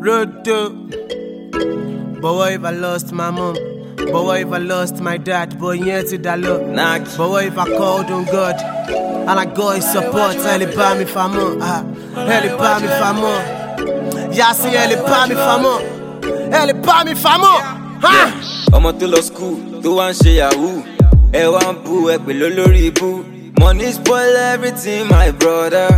Roto. But what if I lost my mom? But what if I lost my dad? But yeah, to that love. But what if I called on God and I got his support? Help me for more. Help me for more. Yeah, say help me for more. Help me for more. Ọmọ tó lọ school tó wá ń ṣe yahoo, ẹ wá ń bú ẹ pè lólórí ibú. Money spoil everything, my brother.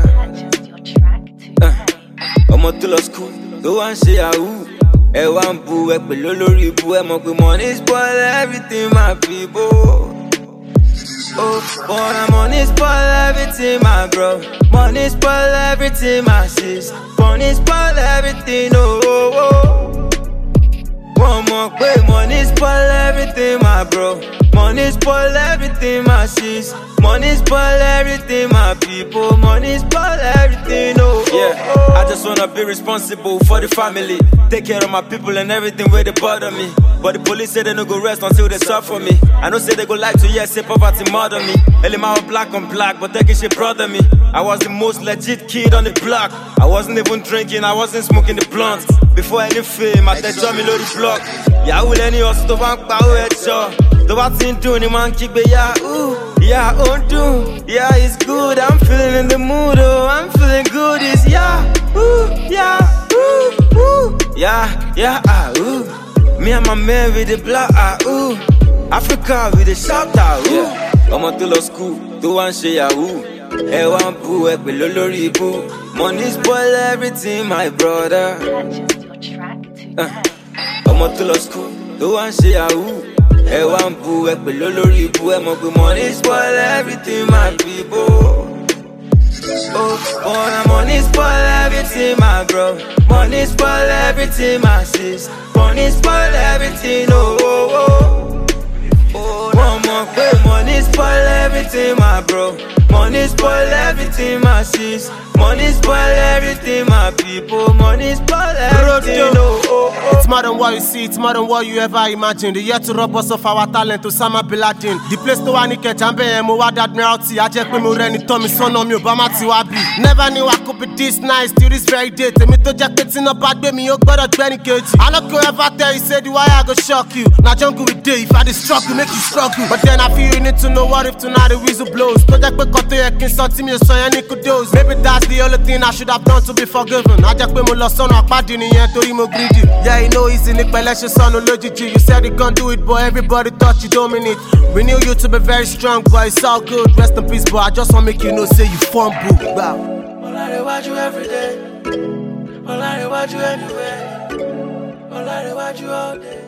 Ọmọ tó lọ school tó wá ń ṣe yahoo, ẹ wá ń bú ẹ pè lólórí ibú. Ẹ mọ̀ pé money spoil everything, my people. Oh, but money spoil everything, my bro. Money spoil everything, my sis. Money spoil everything, oh, oh, oh. One more way, money spoil everything, my bro. Money spoil everything, my sis. Money spoil everything, my people. Money spoil everything, oh, yeah. I just wanna be responsible for the family. Take care of my people and everything where they bother me. But the police say they no go rest until they suffer me. I know say they go like to hear say poverty murder me. Elima was black on black, but taking shit brother me. I was the most legit kid on the block. I wasn't even drinking, I wasn't smoking the blunt. Before any fame, I tell me load the block. Yeah, I will any us to bank power headshot. The what in do ni man kick be yeah, ooh, yeah, oh do, yeah, it's good. I'm feeling in the mood, oh, I'm feeling good. It's yeah, ooh, yeah, yeah, ah, ooh. Me and my man with the block, ah, ooh. Africa with the shout out, ooh. Ọmọ tó lọ school, tó wá ń ṣe yahoo, ẹ wá ń bú ẹ pè lólórí ibú. Money spoil everything, my brother. Ọmọ tó lọ school, tó wá ń ṣe yahoo, ẹ wá ń bú ẹ pè lólórí ibú. Ẹ mọ̀ pé money spoil everything, my people. Oh, but money spoil everything, my bro. Money spoil everything, my sis. Money spoil everything, oh, oh, oh. One more way, money spoil everything, my bro. Money spoil everything, my sis. Money spoil everything, my people. Money spoil everything, oh, oh, oh. It's more than what you see, it's more than what you ever imagined. The year to rob us of our talent, Osama Bin Laden. The place to one get jambe and mo wad admiralty. I just pay me reni Tommy son of me Obama Tiwabi. Never knew I could be this nice till this very day. Tell me to jacket in a bad way, me you better 20 kg. I not go ever tell you say the why I go shock you. Now jungle with day, if I destruct you, make you struggle. But then I feel you need to know what if tonight the whistle blows. To jack cut to your kin something me so any could dose. Maybe that's the only thing I should have done to be forgiven. I just pay me lost son of pardon in here to him greedy. Yeah, you know easy Nick Belesh son of Logigi. You said you can't do it, but everybody thought you dominate. We knew you to be very strong, but it's all good. Rest in peace, but I just wanna make you know, say you fumble. Wow. All I watch you every day. All I watch you anywhere. All I watch you all day.